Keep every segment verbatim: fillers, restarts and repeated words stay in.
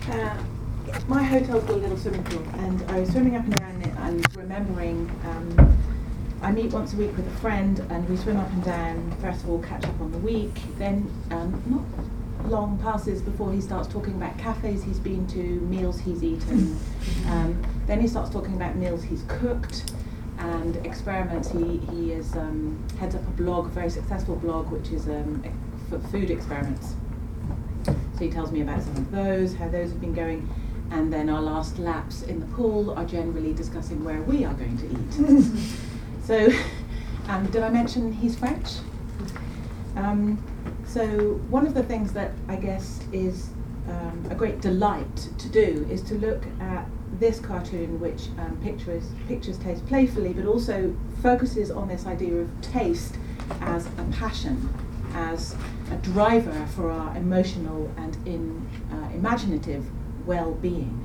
Uh, my hotel's got a little swimming pool, and I was swimming up and down it and remembering um, I meet once a week with a friend, and we swim up and down. First of all, catch up on the week. Then, um, not long passes before he starts talking about cafes he's been to, meals he's eaten. Um, then he starts talking about meals he's cooked and experiments. He he is um, heads up a blog, a very successful blog, which is um, for food experiments. So he tells me about some of those, how those have been going, and then our last laps in the pool are generally discussing where we are going to eat. So, um, did I mention he's French? Um, so one of the things that I guess is um, a great delight to do is to look at this cartoon, which um, pictures, pictures taste playfully, but also focuses on this idea of taste as a passion, as a driver for our emotional and in uh, imaginative well-being.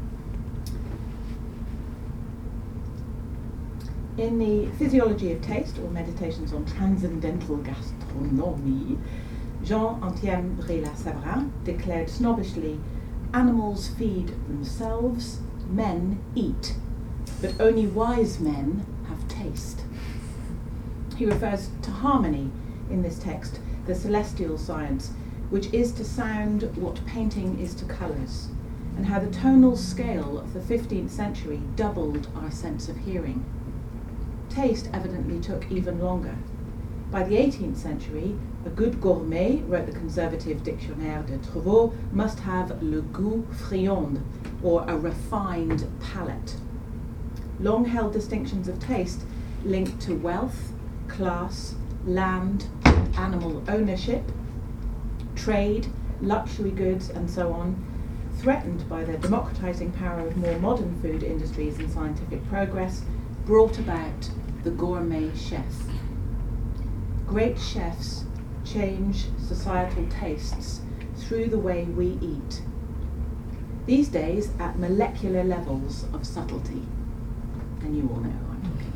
In the Physiology of Taste, or Meditations on Transcendental Gastronomy, Jean-Etienne Bréla-Savarin declared snobbishly, "Animals feed themselves, men eat, but only wise men have taste." He refers to harmony in this text, the celestial science, which is to sound what painting is to colours, and how the tonal scale of the fifteenth century doubled our sense of hearing. Taste evidently took even longer. By the eighteenth century, a good gourmet, wrote the conservative Dictionnaire de Travaux, must have le goût friand, or a refined palate. Long-held distinctions of taste linked to wealth, class, land, and animal ownership, trade, luxury goods, and so on, threatened by the democratizing power of more modern food industries and scientific progress, brought about the gourmet chef. Great chefs change societal tastes through the way we eat, these days at molecular levels of subtlety. And you all know who I'm talking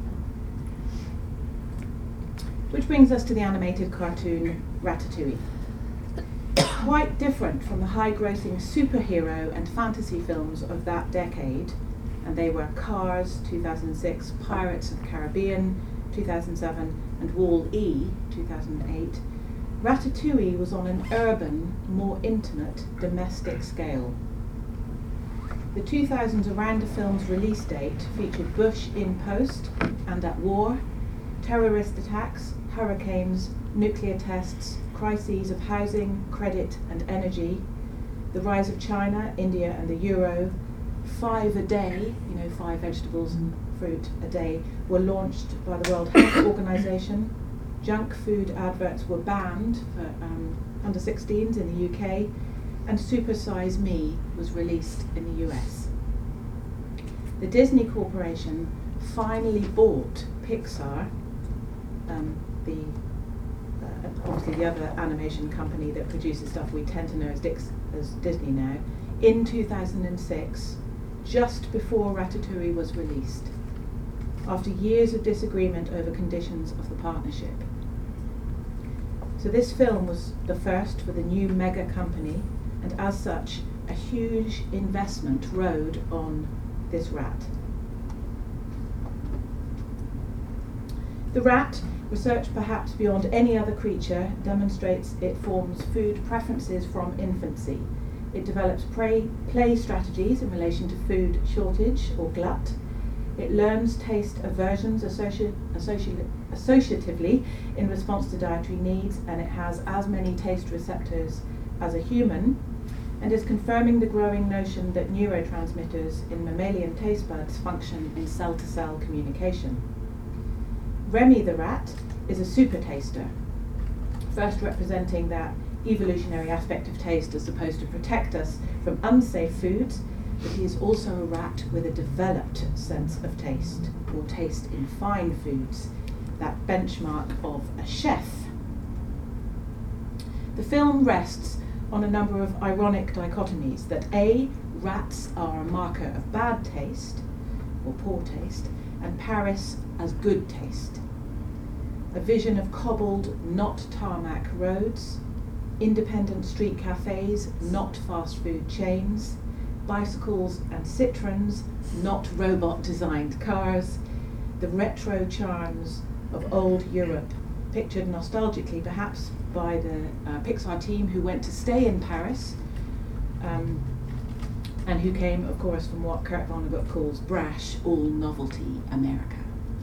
about. Which brings us to the animated cartoon Ratatouille. Quite different from the high-grossing superhero and fantasy films of that decade, and they were Cars, two thousand six, Pirates of the Caribbean, two thousand seven, and Wall-E, two thousand eight, Ratatouille was on an urban, more intimate, domestic scale. The two thousands around the film's release date featured Bush in post and at war, terrorist attacks, hurricanes, nuclear tests, crises of housing, credit, and energy, the rise of China, India, and the euro. Five a day, you know, five vegetables and fruit a day, were launched by the World Health Organization. Junk food adverts were banned for um, under sixteens in the U K, and Super Size Me was released in the U S. The Disney Corporation finally bought Pixar, um, the uh, obviously the other animation company that produces stuff we tend to know as, Dix, as Disney now, in two thousand six, just before Ratatouille was released, after years of disagreement over conditions of the partnership. So this film was the first for the new mega company, and as such, a huge investment rode on this rat. The rat, researched perhaps beyond any other creature, demonstrates it forms food preferences from infancy. It develops play, play strategies in relation to food shortage or glut. It learns taste aversions associ- associ- associatively in response to dietary needs, and it has as many taste receptors as a human, and is confirming the growing notion that neurotransmitters in mammalian taste buds function in cell-to-cell communication. Remy the rat is a super taster, first representing that evolutionary aspect of taste as supposed to protect us from unsafe foods, but he is also a rat with a developed sense of taste, or taste in fine foods, that benchmark of a chef. The film rests on a number of ironic dichotomies, that A, rats are a marker of bad taste, or poor taste, and Paris as good taste. A vision of cobbled, not tarmac roads, independent street cafes, not fast food chains, bicycles and citrons, not robot-designed cars, the retro charms of old Europe, pictured nostalgically perhaps by the uh, Pixar team who went to stay in Paris, um, and who came, of course, from what Kurt Vonnegut calls brash, all-novelty America.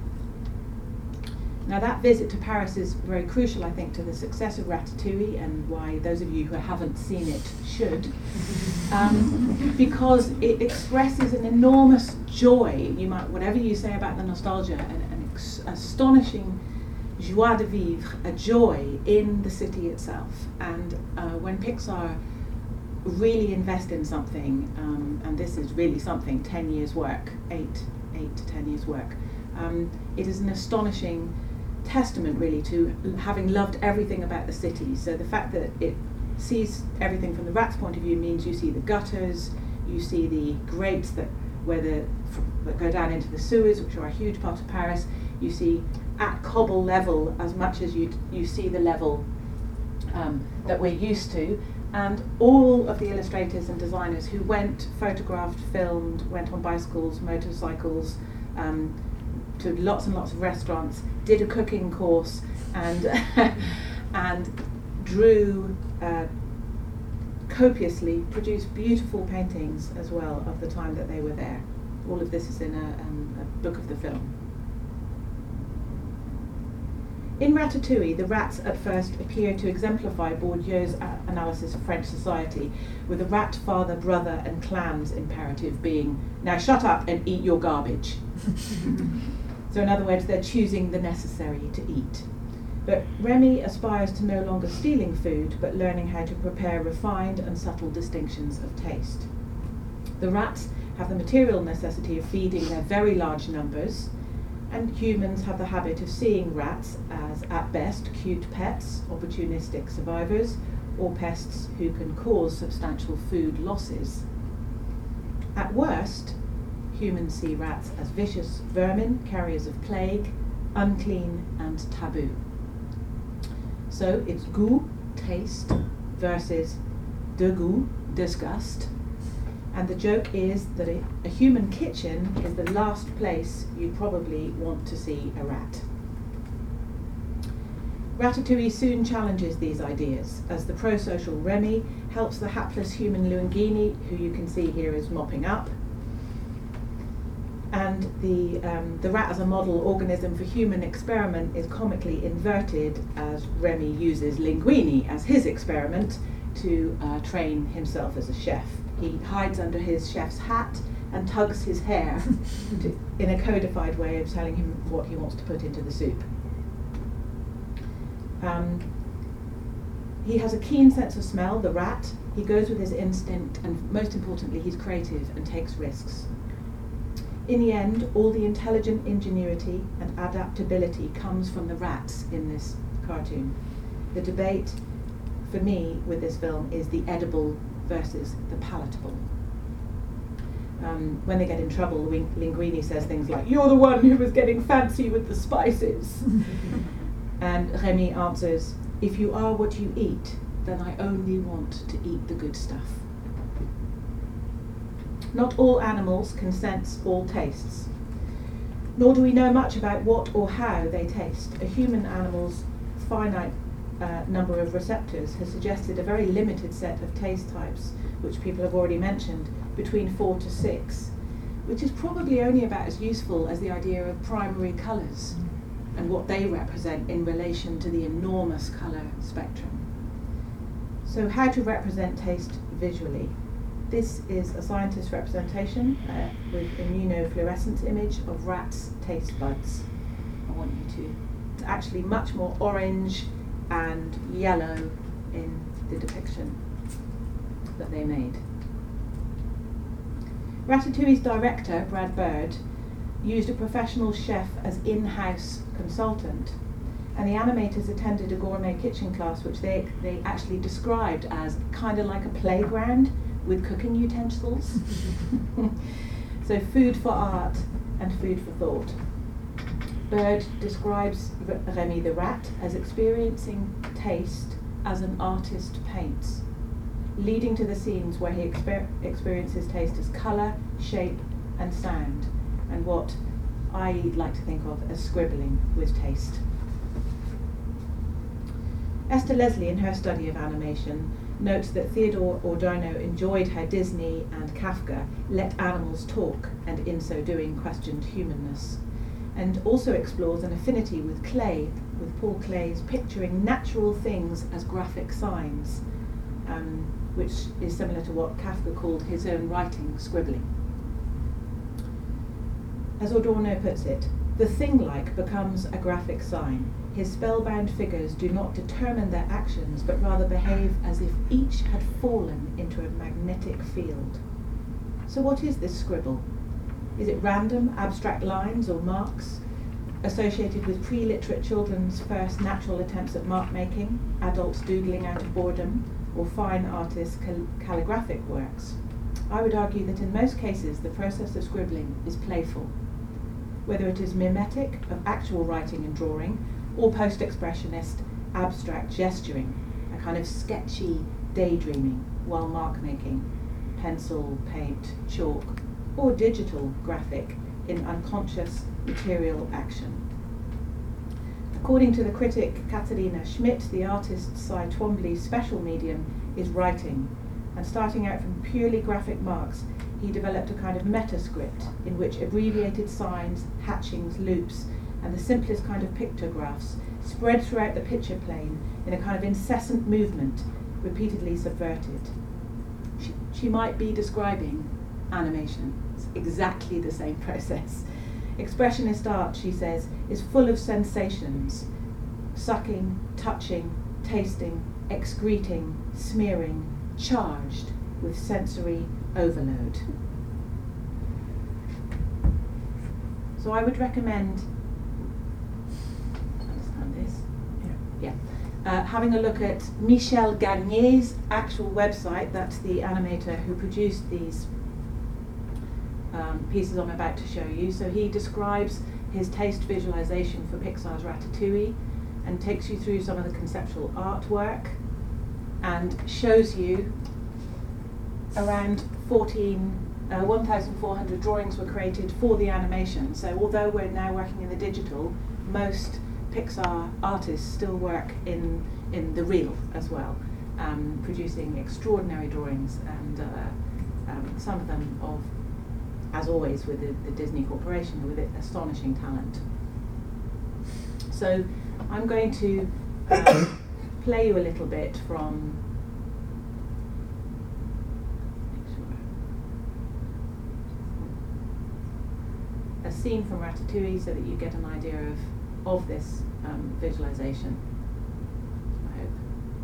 Now that visit to Paris is very crucial, I think, to the success of Ratatouille, and why those of you who haven't seen it should, um, because it expresses an enormous joy. You might, whatever you say about the nostalgia, an, an ex- astonishing joie de vivre, a joy in the city itself. And uh, when Pixar really invest in something, um, and this is really something, ten years work, eight, eight to ten years work, um, it is an astonishing testament really to having loved everything about the city. So the fact that it sees everything from the rat's point of view means you see the gutters, you see the grates that where the that go down into the sewers, which are a huge part of Paris. You see at cobble level as much as you you see the level um, that we're used to. And all of the illustrators and designers who went, photographed, filmed, went on bicycles, motorcycles, um, to lots and lots of restaurants, did a cooking course, and and drew uh, copiously, produced beautiful paintings as well of the time that they were there. All of this is in a, um, a book of the film. In Ratatouille, the rats at first appear to exemplify Bourdieu's a- analysis of French society, with the rat father, brother and clans imperative being, now shut up and eat your garbage. So in other words, they're choosing the necessary to eat. But Remy aspires to no longer stealing food, but learning how to prepare refined and subtle distinctions of taste. The rats have the material necessity of feeding their very large numbers, and humans have the habit of seeing rats as, at best, cute pets, opportunistic survivors, or pests who can cause substantial food losses. At worst, humans see rats as vicious vermin, carriers of plague, unclean and taboo. So it's goût, taste, versus dégoût, disgust. And the joke is that a, a human kitchen is the last place you'd probably want to see a rat. Ratatouille soon challenges these ideas as the pro-social Remy helps the hapless human Luangini, who you can see here is mopping up. And the, um, the rat as a model organism for human experiment is comically inverted as Remy uses Linguini as his experiment to uh, train himself as a chef. He hides under his chef's hat and tugs his hair to, in a codified way of telling him what he wants to put into the soup. Um, he has a keen sense of smell, the rat. He goes with his instinct, and most importantly, he's creative and takes risks. In the end, all the intelligent ingenuity and adaptability comes from the rats in this cartoon. The debate, for me, with this film is the edible versus the palatable. Um, when they get in trouble, Linguini says things like, "You're the one who was getting fancy with the spices." And Remy answers, "If you are what you eat, then I only want to eat the good stuff." Not all animals can sense all tastes, nor do we know much about what or how they taste. A human animal's finite uh, number of receptors has suggested a very limited set of taste types, which people have already mentioned, between four to six, which is probably only about as useful as the idea of primary colours and what they represent in relation to the enormous colour spectrum. So how to represent taste visually? This is a scientist's representation uh, with immunofluorescence image of rats' taste buds. I want you to, it's actually much more orange and yellow in the depiction that they made. Ratatouille's director, Brad Bird, used a professional chef as in-house consultant, and the animators attended a gourmet kitchen class which they, they actually described as kind of like a playground with cooking utensils. So food for art and food for thought. Bird describes Remy the rat as experiencing taste as an artist paints, leading to the scenes where he exper- experiences taste as colour, shape and sound, and what I like to think of as scribbling with taste. Esther Leslie, in her study of animation, notes that Theodore Adorno enjoyed how Disney and Kafka let animals talk and in so doing questioned humanness, and also explores an affinity with Klee, with Paul Klee's picturing natural things as graphic signs, um, which is similar to what Kafka called his own writing scribbling. As Adorno puts it, the thing-like becomes a graphic sign. His spellbound figures do not determine their actions, but rather behave as if each had fallen into a magnetic field. So what is this scribble? Is it random, abstract lines or marks associated with pre-literate children's first natural attempts at mark-making, adults doodling out of boredom, or fine artists' cal- calligraphic works? I would argue that in most cases the process of scribbling is playful, whether it is mimetic of actual writing and drawing, or post-expressionist abstract gesturing, a kind of sketchy daydreaming while mark-making, pencil, paint, chalk, or digital graphic in unconscious material action. According to the critic Katharina Schmidt, the artist Cy Twombly's special medium is writing, and starting out from purely graphic marks, he developed a kind of meta-script in which abbreviated signs, hatchings, loops, and the simplest kind of pictographs spread throughout the picture plane in a kind of incessant movement, repeatedly subverted. She, she might be describing animation. It's exactly the same process. Expressionist art, she says, is full of sensations: sucking, touching, tasting, excreting, smearing, charged with sensory overload. So I would recommend this. Yeah. yeah. Uh, having a look at Michel Garnier's actual website. That's the animator who produced these um, pieces I'm about to show you. So he describes his taste visualization for Pixar's Ratatouille and takes you through some of the conceptual artwork and shows you around fourteen, uh, one thousand four hundred drawings were created for the animation. So although we're now working in the digital, most Pixar artists still work in in the real as well, um, producing extraordinary drawings, and uh, um, some of them of, as always with the, the Disney Corporation, with astonishing talent. So I'm going to uh, play you a little bit from a scene from Ratatouille so that you get an idea of of this um, visualization. I hope.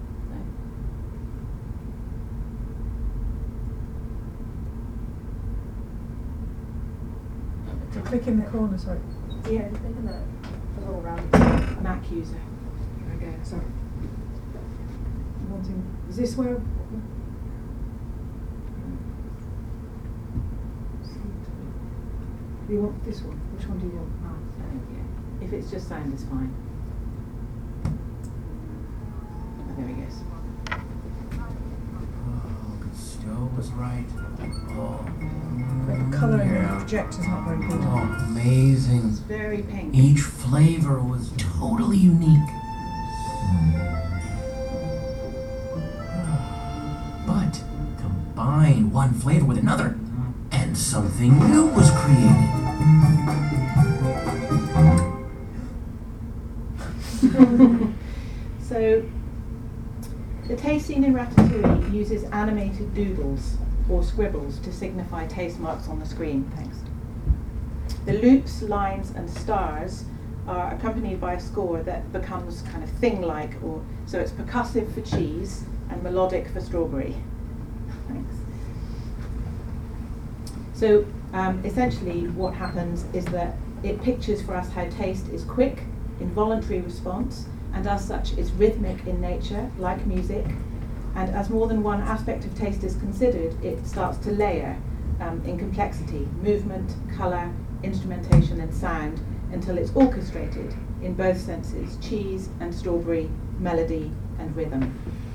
So click in the corner, sorry. Yeah, click in the, the little round Mac user. Here I go, sorry. Wanting, is this where? Do you want this one? Which one do you want? Ah, uh, yeah. If it's just sound, it's fine. Oh, there he goes. Oh, Cousteau was right. Oh, The colouring yeah. of the projector's not very good. Oh, amazing. It's very pink. Each flavor was totally unique. But combine one flavor with another, and something new was created. So, the taste scene in Ratatouille uses animated doodles or scribbles to signify taste marks on the screen. Thanks. The loops, lines, and stars are accompanied by a score that becomes kind of thing-like, or so it's percussive for cheese and melodic for strawberry. Thanks. So, um, essentially, what happens is that it pictures for us how taste is quick, involuntary response, and as such is rhythmic in nature, like music. And as more than one aspect of taste is considered, it starts to layer um, in complexity, movement, colour, instrumentation and sound, until it's orchestrated in both senses, cheese and strawberry, melody and rhythm.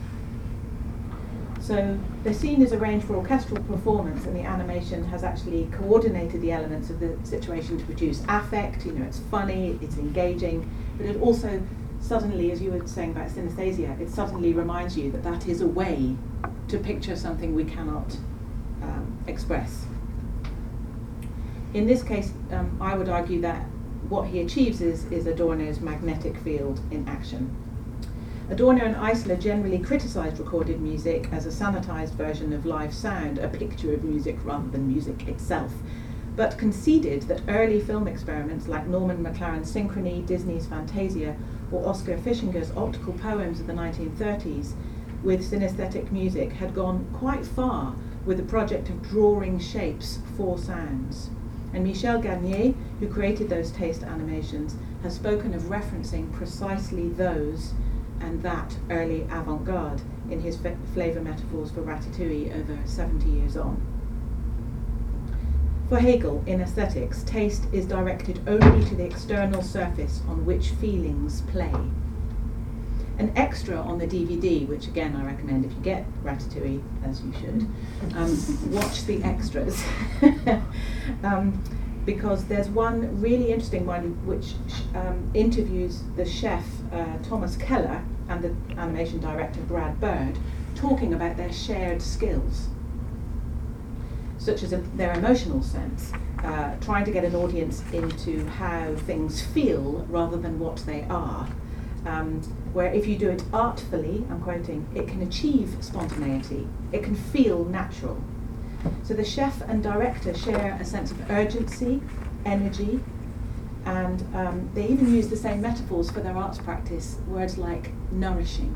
So the scene is arranged for orchestral performance, and the animation has actually coordinated the elements of the situation to produce affect. You know, it's funny, it's engaging, but it also suddenly, as you were saying about synesthesia, it suddenly reminds you that that is a way to picture something we cannot um, express. In this case, um, I would argue that what he achieves is, is Adorno's magnetic field in action. Adorno and Eisler generally criticised recorded music as a sanitised version of live sound, a picture of music rather than music itself, but conceded that early film experiments like Norman McLaren's Synchrony, Disney's Fantasia, or Oscar Fischinger's optical poems of the nineteen thirties with synesthetic music had gone quite far with the project of drawing shapes for sounds. And Michel Garnier, who created those taste animations, has spoken of referencing precisely those and that early avant-garde in his f- flavour metaphors for Ratatouille over seventy years on. For Hegel, in aesthetics, taste is directed only to the external surface on which feelings play. An extra on the D V D, which again I recommend if you get Ratatouille, as you should, um, watch the extras. um, because there's one really interesting one which um, interviews the chef uh, Thomas Keller and the animation director Brad Bird, talking about their shared skills, such as a, their emotional sense, uh, trying to get an audience into how things feel rather than what they are. Um, where if you do it artfully, I'm quoting, it can achieve spontaneity, it can feel natural. So the chef and director share a sense of urgency, energy, and um, they even use the same metaphors for their arts practice, words like nourishing.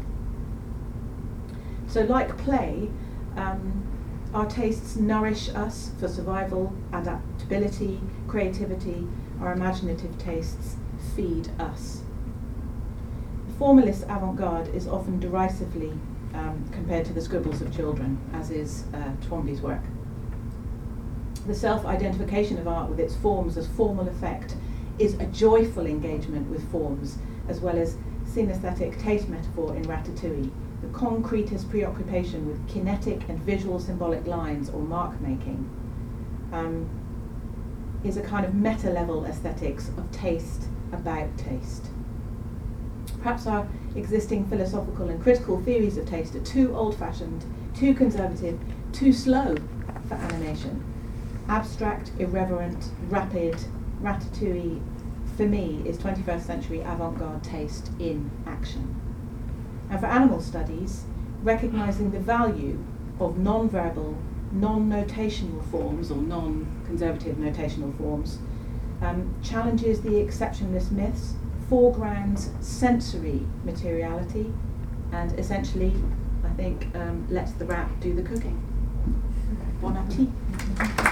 So like play, um, our tastes nourish us for survival, adaptability, creativity. Our imaginative tastes feed us. The formalist avant-garde is often derisively um, compared to the scribbles of children, as is uh, Twombly's work. The self-identification of art with its forms as formal effect is a joyful engagement with forms, as well as synesthetic taste metaphor in Ratatouille. The concretist preoccupation with kinetic and visual symbolic lines or mark-making um, is a kind of meta-level aesthetics of taste about taste. Perhaps our existing philosophical and critical theories of taste are too old-fashioned, too conservative, too slow for animation. Abstract, irreverent, rapid, Ratatouille, for me, is twenty-first century avant-garde taste in action. And for animal studies, recognising the value of non-verbal, non-notational forms, or non-conservative notational forms, um, challenges the exceptionalist myths, foregrounds sensory materiality, and essentially, I think, um, lets the rat do the cooking. Bon appetit.